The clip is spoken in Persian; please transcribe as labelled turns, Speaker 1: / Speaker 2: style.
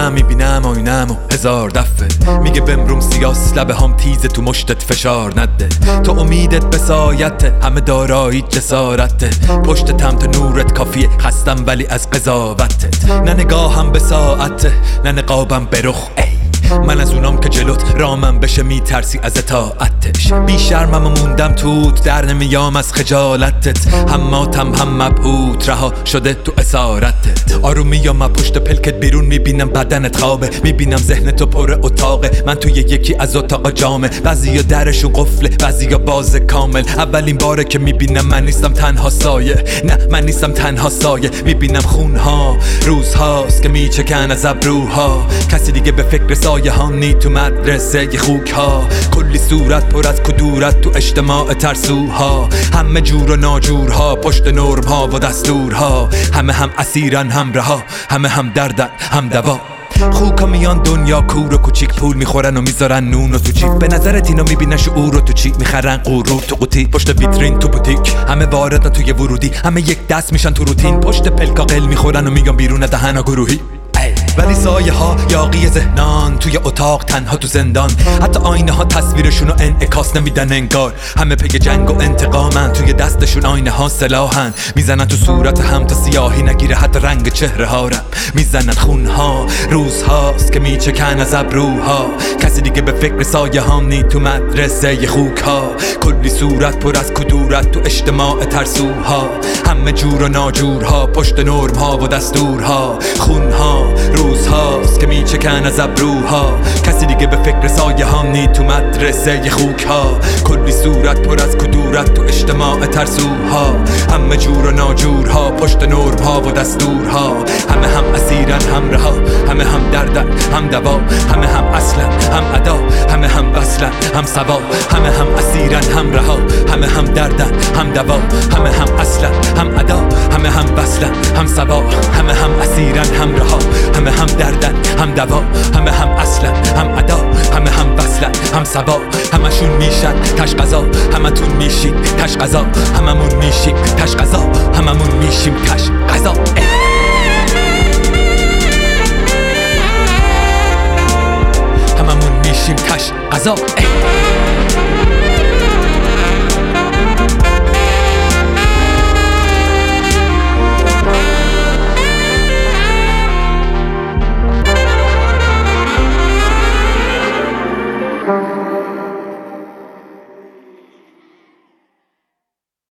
Speaker 1: میشینم میبینم آینم و هزار دفعه میگه بمروم سیاس لبه هم تیزه تو مشتت فشار نده. تو امیدت به سایته همه دارایی جسارته. پشت تمت نورت کافیه خستم ولی از قضاوتت. نه نگاهم به ساعته نه نقابم به رخ. من از اونام که جلوت رامم بشه میترسی از اطاعتش. بی شرمم و موندم توت در نمیام از خجالتت. هم ماتم هم مبهوت رها شده تو اسارتت. آرومی و پشت پلکت بیرون میبینم بدنت خوابه. میبینم ذهنتو پر اتاقه. من توی یکی از اتاق جامه. بعضیا درشون قفله بعضیا باز کامل. اولین باره که میبینم من نیستم تنها سایه. نه من نیستم تنها سایه. میبینم خونها روزهاست که میچکن از ابروها. کسی دیگه به فکر سایه هانی تو مدرسه ی خوک ها. کلی صورت پر از کدورت تو اجتماع ترسوها. همه جور و ناجورها پشت نرم ها و دستورها. همه هم اسیرن هم رها. همه هم دردن هم دوا. خوکا میان دنیا کور و کوچیک پول میخورن و میذارن نون و تو جیب. به نظرت اینا میبینن شعور رو تو چی میخرن غرور تو قوطی. پشت ویترین تو بوتیک همه واردن توی ورودی. همه یک دست میشن تو روتین. پشت پلکا قل میخورن و میگن بیرون دهنا گروهی. ولی سایه ها یاقی ذهنان توی اتاق تنها تو زندان. حتی آینه ها تصویرشون رو انعکاس نمیدن انگار. همه پی جنگ و انتقامن. توی دستشون آینه ها سلاحن. میزنن تو صورت هم تا سیاهی نگیره حتی رنگ چهره ها رم. میزنن خونها روزهاست که میچکن از ابروها. کسی دیگه به فکر سایه ها نی تو مدرسه ی خوک ها. کلی صورت پر از کدورت تو اجتماع ترسوها. همه جور و ناجورها پشت نرم ها و دستورها. خونها روزهاست که میچکن از ابروها. کسی دیگه به فکر سایه ها نی تو مدرسه ی خوک ها. کلی صورت پر از کدورت تو اجتماع ترسوها. همه جور و ناجورها پشت نرم ها و دستورها. همه هم اسیرن هم رها. همه هم دردن هم دوا. همه هم اصلا هم ادا. همه هم وصلن هم سوا. همه هم اسیرن هم رها. همه هم دردن هم دوا. همه هم اصلا هم ادا. همه هم وصلن هم سوا. همه هم اسیرن هم رها. همه هم دردن هم دوا. همه هم اصلا هم ادا. همه هم وصلن هم سوا. همشون میشن تش قضا. همتون میشین تش قضا. هممون میشیم تش قضا. هممون میشیم تش قضا. هممون میشیم تش قضا.